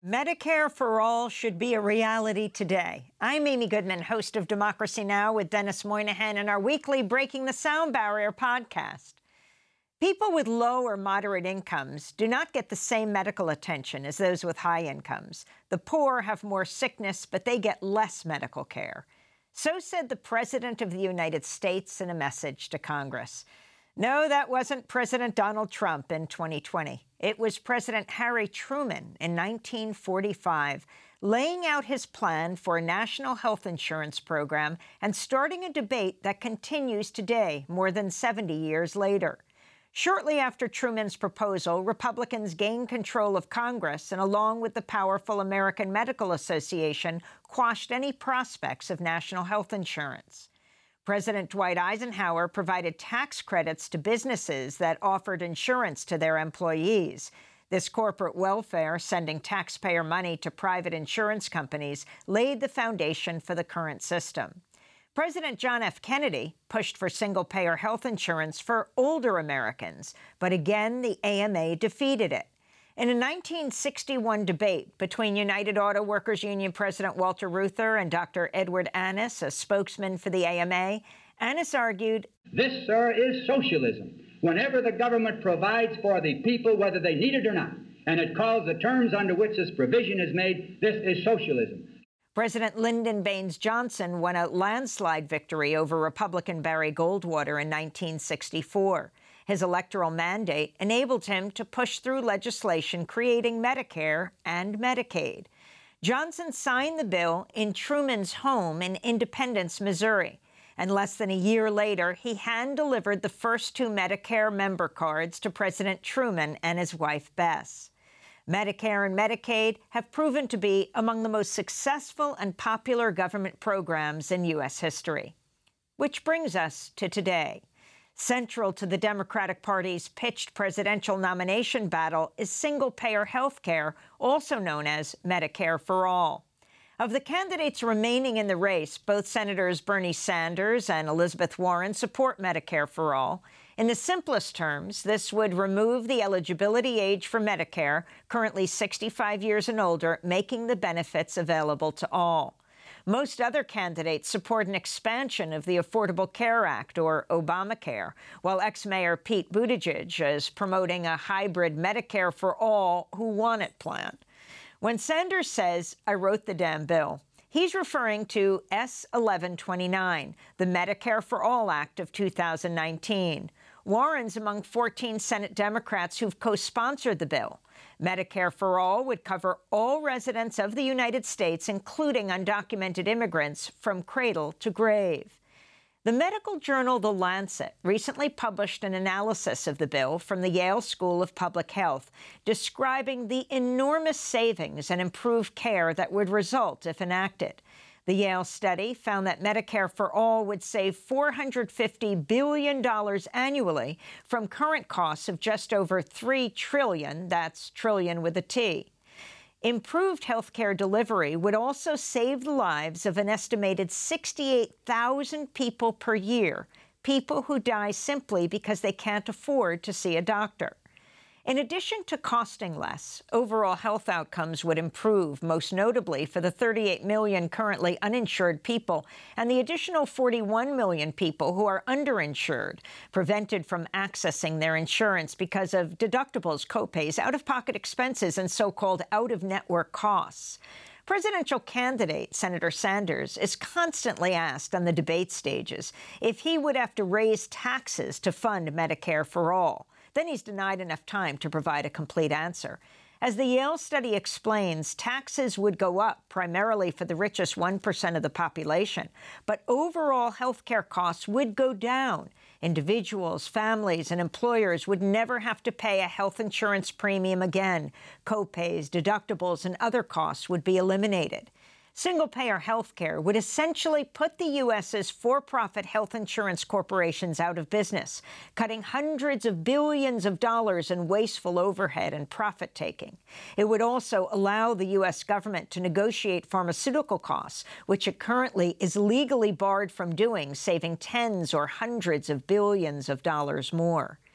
Medicare for All should be a reality today. I'm Amy Goodman, host of Democracy Now! With Dennis Moynihan and our weekly Breaking the Sound Barrier podcast. People with low or moderate incomes do not get the same medical attention as those with high incomes. The poor have more sickness, but they get less medical care. So said the President of the United States in a message to Congress. No, that wasn't President Donald Trump in 2020. It was President Harry Truman in 1945, laying out his plan for a national health insurance program and starting a debate that continues today, more than 70 years later. Shortly after Truman's proposal, Republicans gained control of Congress and, along with the powerful American Medical Association, quashed any prospects of national health insurance. President Dwight Eisenhower provided tax credits to businesses that offered insurance to their employees. This corporate welfare, sending taxpayer money to private insurance companies, laid the foundation for the current system. President John F. Kennedy pushed for single-payer health insurance for older Americans, but again, the AMA defeated it. In a 1961 debate between United Auto Workers Union President Walter Reuther and Dr. Edward Annis, a spokesman for the AMA, Annis argued, "This, sir, is socialism. Whenever the government provides for the people, whether they need it or not, and it calls the terms under which this provision is made, this is socialism." President Lyndon Baines Johnson won a landslide victory over Republican Barry Goldwater in 1964. His electoral mandate enabled him to push through legislation creating Medicare and Medicaid. Johnson signed the bill in Truman's home in Independence, Missouri. And less than a year later, he hand-delivered the first two Medicare member cards to President Truman and his wife, Bess. Medicare and Medicaid have proven to be among the most successful and popular government programs in U.S. history. Which brings us to today. Central to the Democratic Party's pitched presidential nomination battle is single-payer health care, also known as Medicare for All. Of the candidates remaining in the race, both Senators Bernie Sanders and Elizabeth Warren support Medicare for All. In the simplest terms, this would remove the eligibility age for Medicare, currently 65 years and older, making the benefits available to all. Most other candidates support an expansion of the Affordable Care Act, or Obamacare, while ex-Mayor Pete Buttigieg is promoting a hybrid Medicare for all who want it plan. When Sanders says, "I wrote the damn bill," he's referring to S. 1129, the Medicare for All Act of 2019. Warren's among 14 Senate Democrats who've co-sponsored the bill. Medicare for All would cover all residents of the United States, including undocumented immigrants, from cradle to grave. The medical journal The Lancet recently published an analysis of the bill from the Yale School of Public Health, describing the enormous savings and improved care that would result if enacted. The Yale study found that Medicare for All would save $450 billion annually from current costs of just over $3 trillion, that's trillion with a T. Improved healthcare delivery would also save the lives of an estimated 68,000 people per year, people who die simply because they can't afford to see a doctor. In addition to costing less, overall health outcomes would improve, most notably for the 38 million currently uninsured people and the additional 41 million people who are underinsured, prevented from accessing their insurance because of deductibles, copays, out-of-pocket expenses, and so-called out-of-network costs. Presidential candidate Senator Sanders is constantly asked on the debate stages if he would have to raise taxes to fund Medicare for All. Then he's denied enough time to provide a complete answer. As the Yale study explains, taxes would go up primarily for the richest 1% of the population, but overall health care costs would go down. Individuals, families, and employers would never have to pay a health insurance premium again. Copays, deductibles, and other costs would be eliminated. Single-payer health care would essentially put the U.S.'s for-profit health insurance corporations out of business, cutting hundreds of billions of dollars in wasteful overhead and profit-taking. It would also allow the U.S. government to negotiate pharmaceutical costs, which it currently is legally barred from doing, saving tens or hundreds of billions of dollars more.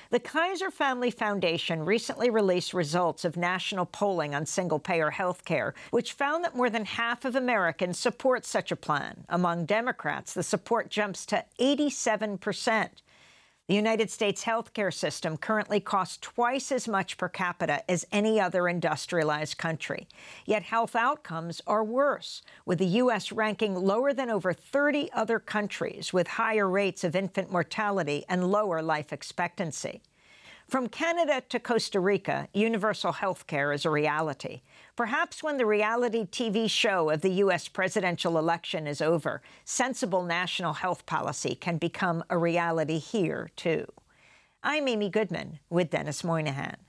The Kaiser Family Foundation recently released results of national polling on single-payer health care, which found that more than half of Americans support such a plan. Among Democrats, the support jumps to 87%. The United States healthcare system currently costs twice as much per capita as any other industrialized country. Yet health outcomes are worse, with the U.S. ranking lower than over 30 other countries with higher rates of infant mortality and lower life expectancy. From Canada to Costa Rica, universal health care is a reality. Perhaps when the reality TV show of the U.S. presidential election is over, sensible national health policy can become a reality here, too. I'm Amy Goodman with Dennis Moynihan.